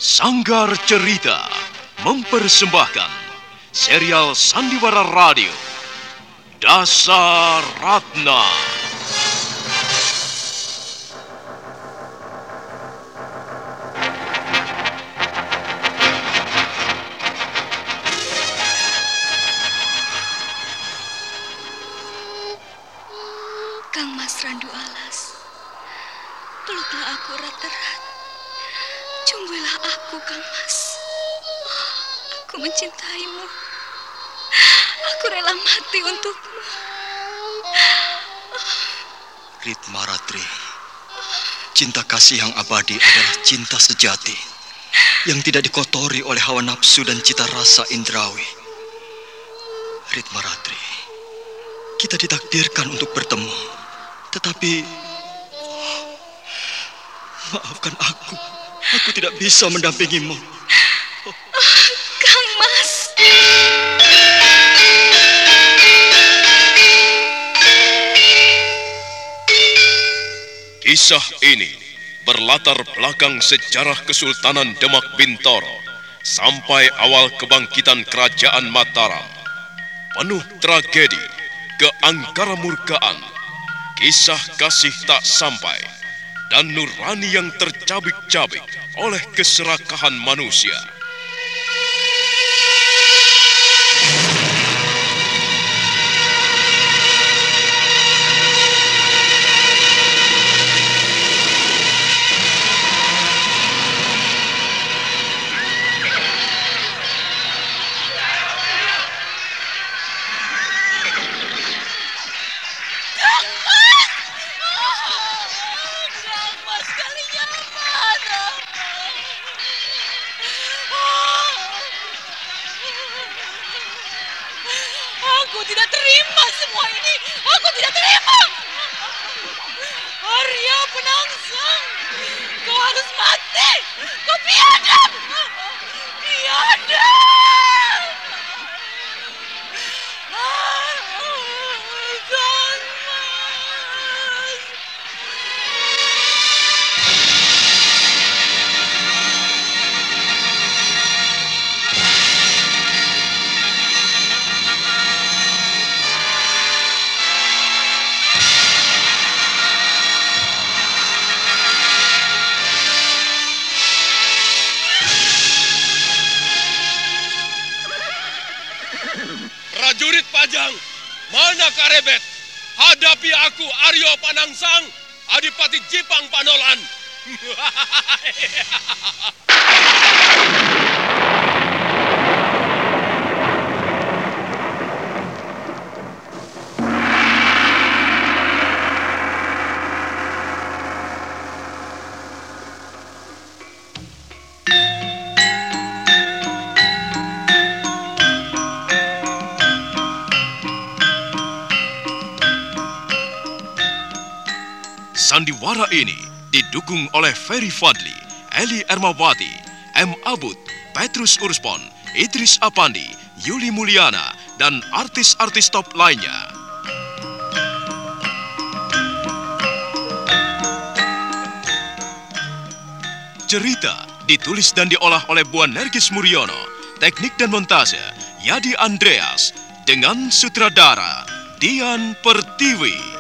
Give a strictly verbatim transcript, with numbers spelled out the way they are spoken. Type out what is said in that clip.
Sanggar Cerita mempersembahkan serial Sandiwara Radio Dasaratna. Kang Mas Randu Alas, peluklah aku erat-erat. Cumbuilah aku, Kang Mas. Aku mencintaimu. Aku rela mati untukmu. Ritma Ratri, cinta kasih yang abadi adalah cinta sejati yang tidak dikotori oleh hawa nafsu dan cita rasa indrawi. Ritma Ratri, kita ditakdirkan untuk bertemu, tetapi maafkan aku. Aku tidak bisa mendampingimu. Oh, Kang Mas. Kisah ini berlatar belakang sejarah Kesultanan Demak Bintoro sampai awal kebangkitan Kerajaan Mataram. Penuh tragedi, keangkaramurkaan, kisah kasih tak sampai, dan nurani yang tercabik-cabik oleh keserakahan manusia. Aku tidak terima semua ini. Aku tidak terima. Arya Penangsang, kau harus mati. Kau biadab. Biadab. Prajurit Pajang, mana Karebet? Hadapi aku, Aryo Panangsang, Adipati Jipang Panolan. Sandiwara ini didukung oleh Ferry Fadli, Eli Ermawati, M. Abud, Petrus Urspon, Idris Apandi, Yuli Mulyana, dan artis-artis top lainnya. Cerita ditulis dan diolah oleh Buan Nergis Muriono, teknik dan montase Yadi Andreas, dengan sutradara Dian Pertiwi.